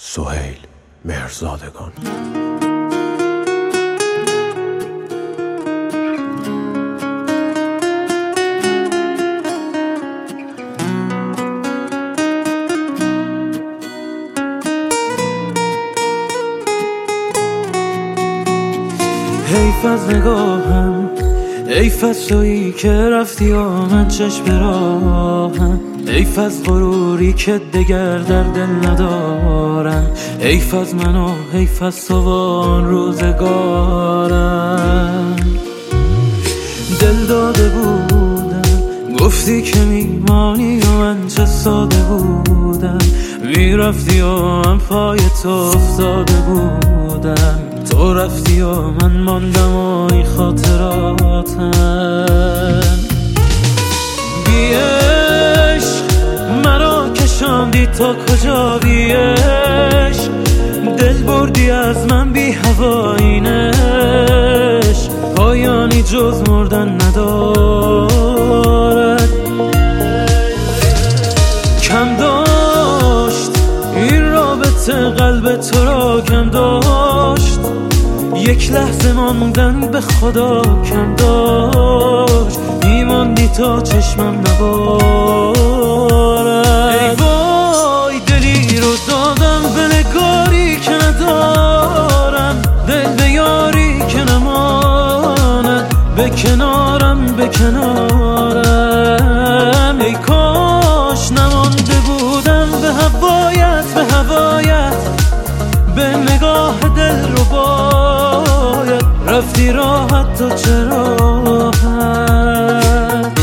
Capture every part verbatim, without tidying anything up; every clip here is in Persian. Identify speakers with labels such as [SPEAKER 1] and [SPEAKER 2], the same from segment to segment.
[SPEAKER 1] سهیل مهرزادگان.
[SPEAKER 2] حیف از نگاهم، حیف از تویی که رفتی و من چشم راهم، حیف از غروری که دگر در دل ندارم، حیف از من و حیف از تو و آن روزگارم. دل داده بودم گفتی که میمانی و من چه ساده بودم، میرفتی و من پای تو افتاده بودم، تو رفتی و من ماندم و این خاطراتم. بی عشق مرا کشاندی تا کجا، بی عشق دل بردی از من، بی هوایینش پایانی جز مردن ندارد. کم داشت این رابطه قلب تو را، کم داشت یک لحظه ماندن به خدا، کم داشت میماندی تا چشمم نبارد. ای وای دلی رو دادم به نگاری که ندارم، دل به یاری که نماند به کنارم به کنارم. ای کاش نمانده بودم به هوایت به هوایت، به نگاه دل رو باید رفتی راحت تو چرا راحت.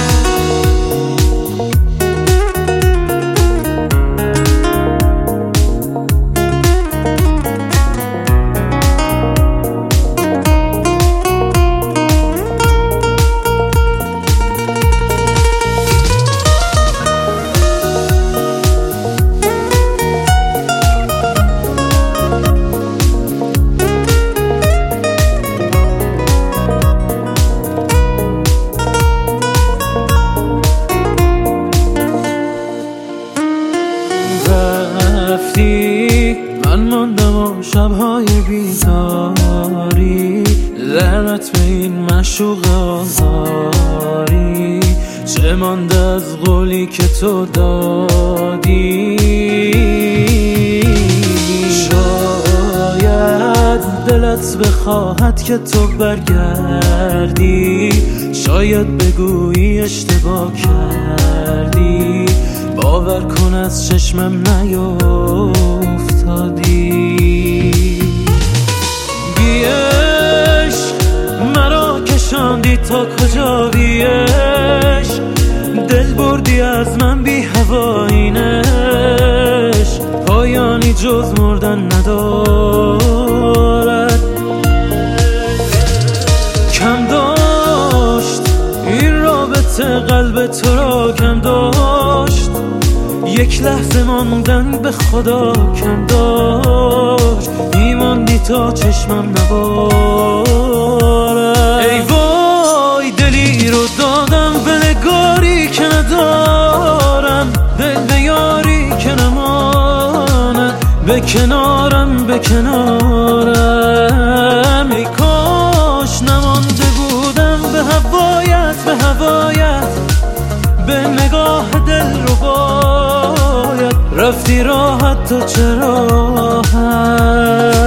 [SPEAKER 2] من ماندم و شبهای بیداری، لعنت به این معشوق آزاری، چه مانده از قولی که تو دادی. شاید دلت بخواهد که تو برگردی، شاید بگویی اشتباه کردی، باور کن از چشمم نیفتادی. بی عشق مرا کشاندی تا کجا، بی عشق دل بردی از من، بی هوایینش پایانی جز مردن ندارد. کم داشت این رابطه قلب تو را، کم داشت یک لحظه ماندن به خدا، کم داشت میماندی تا چشمم نبارد. ای وای دلی رو دادم به نگاری که ندارم، دل به یاری که نماند به کنارم به کنارم. ای کاش نمانده بودم به هوایت به هوایت، به نگاه دل رو باید رفتی راحت تو چرا راحت.